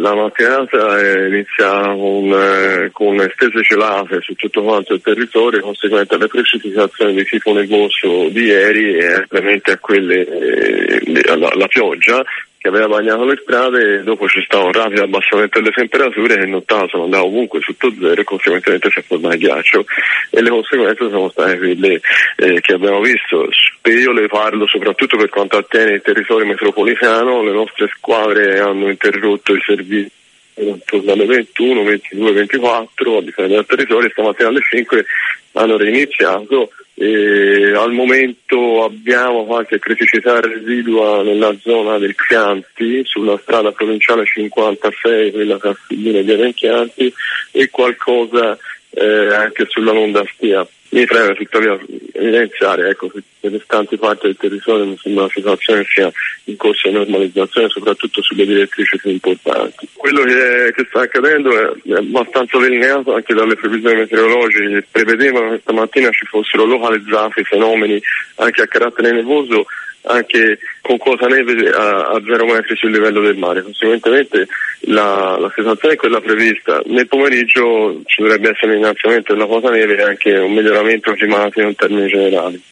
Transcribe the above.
La mattinata inizia con estese gelate su tutto quanto il territorio, conseguente alle precipitazioni di tipo nevoso di ieri e ovviamente a quelle alla pioggia che aveva bagnato le strade. Dopo c'è stato un rapido abbassamento delle temperature che in notte sono andate ovunque sotto zero e conseguentemente si è formato il ghiaccio, e le conseguenze sono state quelle che abbiamo visto. Io le parlo soprattutto per quanto attiene il territorio metropolitano. Le nostre squadre hanno interrotto i servizi intorno alle 21, 22, 24 a difendere il territorio. Stamattina alle 5 hanno reiniziato e al momento abbiamo qualche criticità residua nella zona del Chianti, sulla strada provinciale 56, quella Castiglino e via del Chianti, e qualcosa anche sulla Londa Stia. Mi preme tuttavia evidenziare, che le restanti parti del territorio mi sembra una situazione che sia in corso di normalizzazione, soprattutto sulle direttrici più importanti. Quello che sta accadendo è abbastanza delineato anche dalle previsioni meteorologiche, che prevedevano che stamattina ci fossero localizzati fenomeni anche a carattere nevoso, anche con quota neve a 0 metri sul livello del mare. Conseguentemente la situazione è quella prevista. Nel pomeriggio ci dovrebbe essere un innalzamento della quota neve e anche un miglioramento climatico in termini generali.